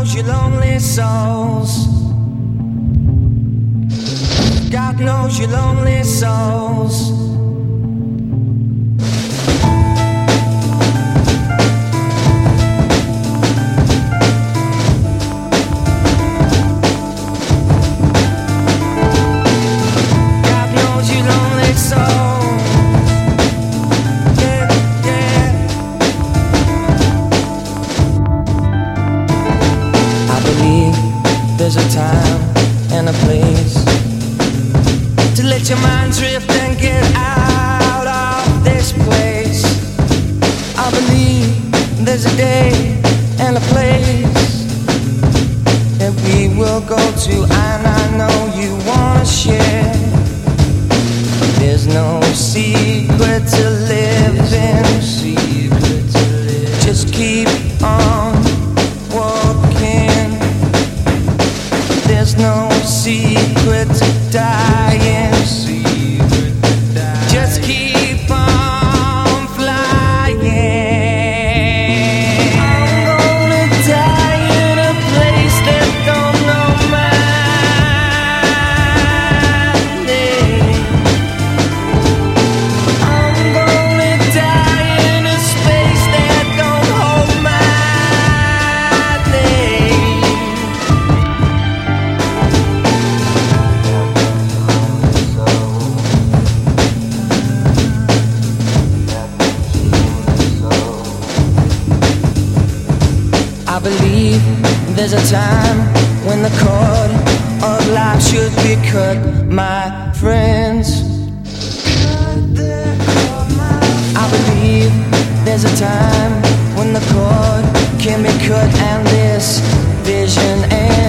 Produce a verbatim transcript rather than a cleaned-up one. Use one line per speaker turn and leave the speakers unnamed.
knows your lonely souls. God knows your lonely souls. God knows your lonely souls. Yeah, yeah. I believe there's a time and a place to let your mind drift and get out of this place. I believe there's a day and a place that we will go to, and I know you wanna share. There's no secret to live in. Just keep on walking. There's no secret to dying. Just keep on flying. I'm gonna die in a place that don't know my name. I'm gonna die in a space that don't hold my name. I believe there's a time when the cord of life should be cut, my friends. I believe there's a time when the cord can be cut and this vision ends.